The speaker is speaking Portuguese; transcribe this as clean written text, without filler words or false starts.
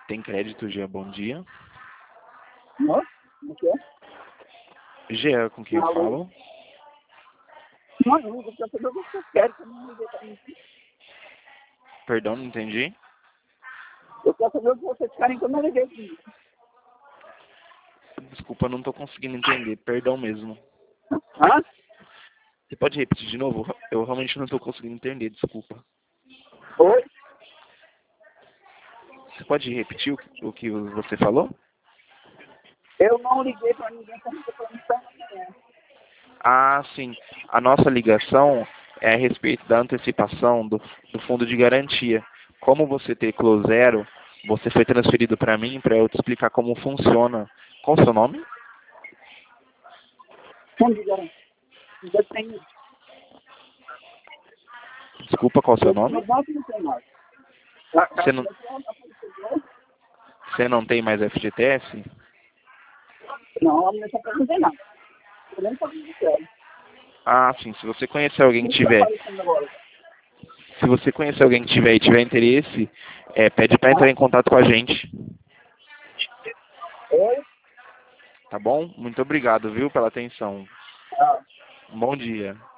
Tem crédito, Jean? Bom dia. Nossa, o que é? Jean, com quem eu Alô? falo? Não, eu quero saber o que você quer, que eu não liguei pra mim. Perdão, não entendi. Eu quero saber o que vocês querem, que eu não liguei pra mim. Desculpa, não tô conseguindo entender. Perdão mesmo. Hã? Você pode repetir de novo? Eu realmente não tô conseguindo entender, desculpa. Oi? Você pode repetir o que você falou? Eu não liguei pra ninguém pra me perguntar ninguém. Ah, sim. A nossa ligação é a respeito da antecipação do fundo de garantia. Como você teclou zero, você foi transferido para mim para eu te explicar como funciona. Qual o seu nome? Fundo de garantia. Ainda tem. Desculpa, qual o seu No nome? banco não tem mais. Você não, você não tem mais FGTS? Não, a mulher tá perguntando nada. Eu nem sabia o que era. Ah, sim. Se você conhecer alguém O que que tá tiver, aparecendo agora? se você conhecer alguém que tiver e tiver interesse, pede para entrar em contato com a gente. Oi? Tá bom? Muito obrigado, viu, pela atenção. Ah. Um bom dia.